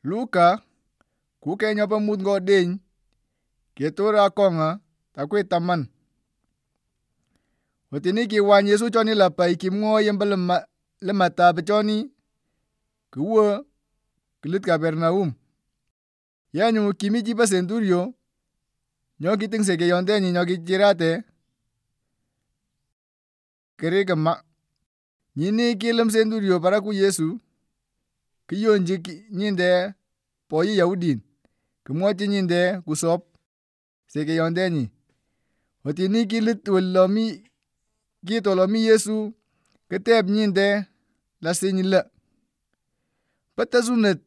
Luka ku ke nyopa mut ngo deny ke tor akonga takwe taman. Otini ki wany Yesu choni lapai ki mwo yemba le matap choni kuwo kilit Kapernaum. Yanyu kimi chi pa senturio nyo kiting sekeyondenyi nyo kichirate kerike ma. Nyini kilum senturio paraku Yesu kiyonchi nyinde poyi Yahudin kimwochi nyinde kusop sekeyondenyi. Otini kilit kit olemi Yesu kitep nyinde lasiny lo, po tesunet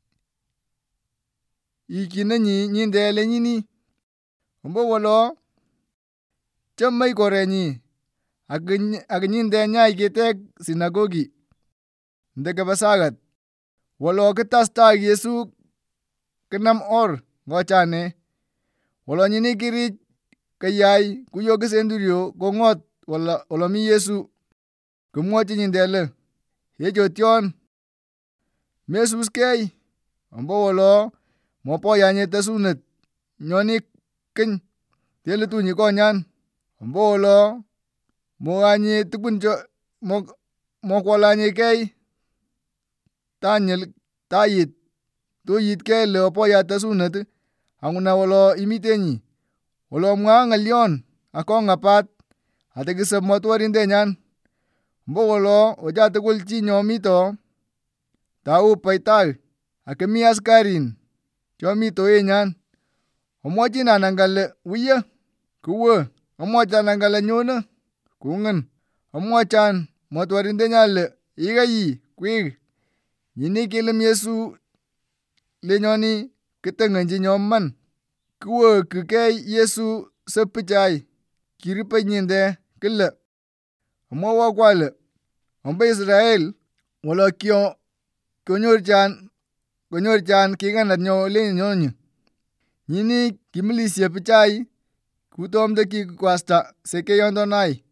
ikinenyi nyinde lenyini ombowolo chomei korenyi ak nyinde nyai kitek sinagogi nde kipasakat. Wolo kitestai Yesu kinam or ngo chane. Wolo nyini kirich keyai kuyo ki senturio kong'ot olemi Yesu kimwochi nyinde le yechotyon mesuskei ombowolo mopoyanye tesunet nyoni kiny telutunyi konyan ombowolo moanye tukun mokwolanyekei tayit toyitkei le opoya tesunet ang'una wolo imitenyi. Wolo mwaa ng'olyon akong'a pat atikisop motworindenyan ombowolo wecha tukul chi nyo mito tau paitai akimi askarin chomi toenyan. Omwochinan kole wiyo kuwo omwochan kole nyono kung'in. Omwochan motworindenyan le ikeyi kwik. Nyini kilum Yesu lenyoni kitong'onchi nyoman. Kiwokyi kei Yesu sop pichai kiripei nyinde kile omwoiwo kole ombo Israel wolo konyorchan kikanat nyo lenyonyi. Nyini kimilisye pichai kutomto kikwasta sekeyondonai